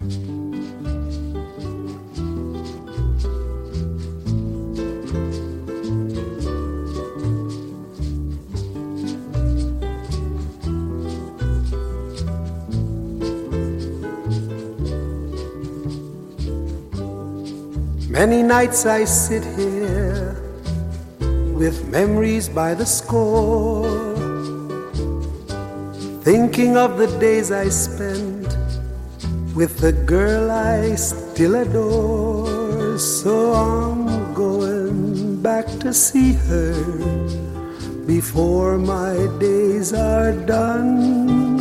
Many nights I sit here with memories by the score, thinking of the days I spent with the girl I still adore. So I'm going back to see her before my days are done.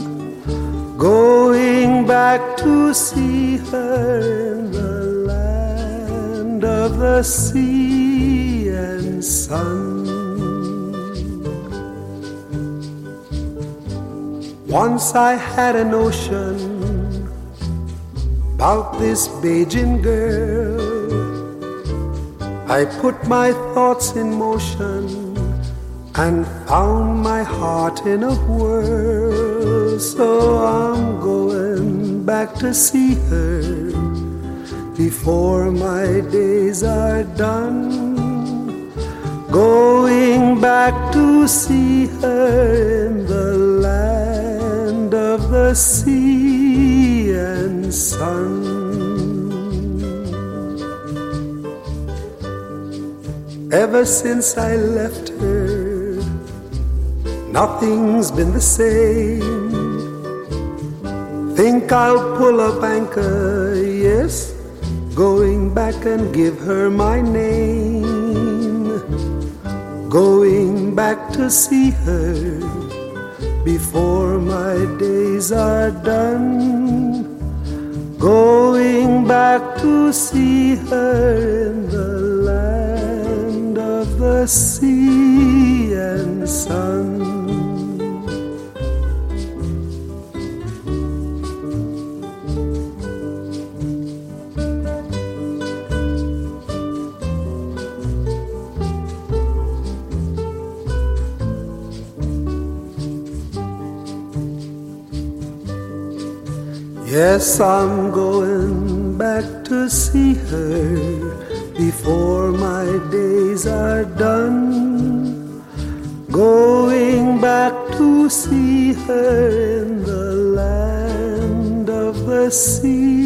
Going back to see her in the land of the sea and sun. Once I had a notion about this Bajan girl. I put my thoughts in motion and found my heart in a whirl. So I'm going back to see her before my days are done. Going back to see her in the land of the sea and sun. Ever since I left her, nothing's been the same. Think I'll pull up anchor, yes, going back and give her my name. Going back to see her before my days are done. Going back to see her in the land of the sea and sun. Yes, I'm going back to see her before my days are done. Going back to see her in the land of the sea